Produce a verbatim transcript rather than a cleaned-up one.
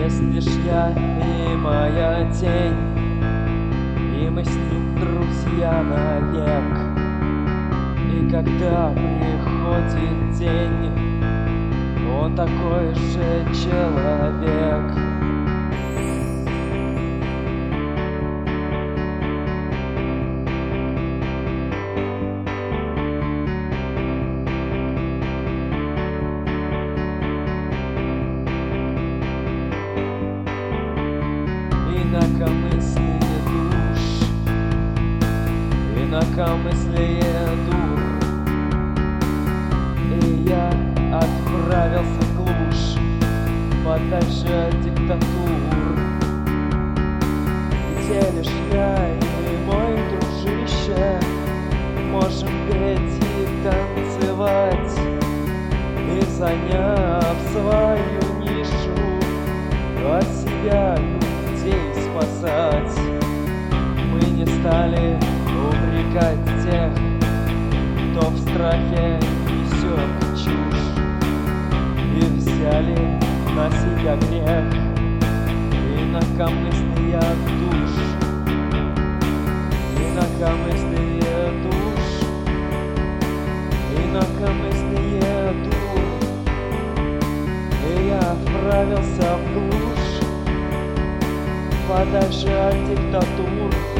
Есть лишь я и моя тень, и мы с ним друзья навек. И когда приходит день, он такой же человек. Инакомыслие душ, инакомыслие дур, и я отправился в глушь, подальше от диктатур, где лишь я и мой дружище можем петь и танцевать, и заняв свою нишу, от себя спасать. Мы не стали упрекать тех, кто в страхе несет чушь, и взяли на себя грех инакомыслия душ, инакомыслие душ, инакомыслие дур, и я отправился в глушь, подальше от диктатур.